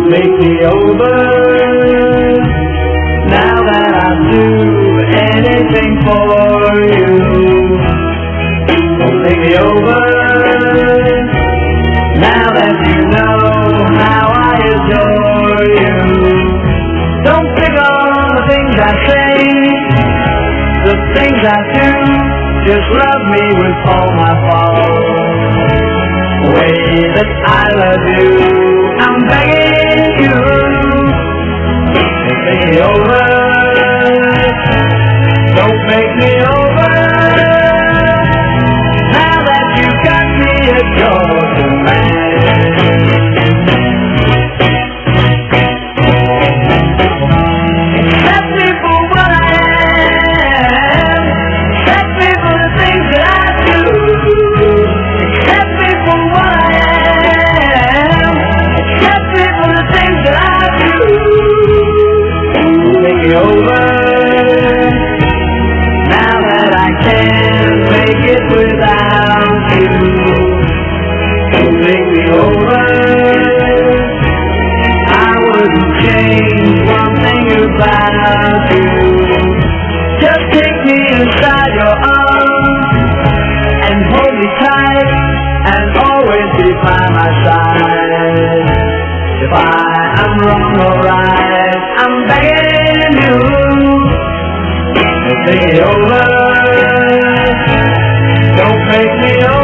make me over. Now that I'll do anything for you, don't make me over. Now that you know how I adore you, don't pick on the things I say, the things I do. Just love me with all my faults, the way that I love you. I'm begging you, don't make me over. Don't make me over. Now that you got me a Georgia man. Accept me for what I am. Accept me for the things that I do. Accept me for what I am. Accept me for the things that I do. Don't make me over. Now that I can't make it without you, don't make me over. I wouldn't change one thing about you. Just take me inside your arms and hold me tight and always be by my side. If I am wrong or right, I'm begging you, don't make me over. Don't make me over.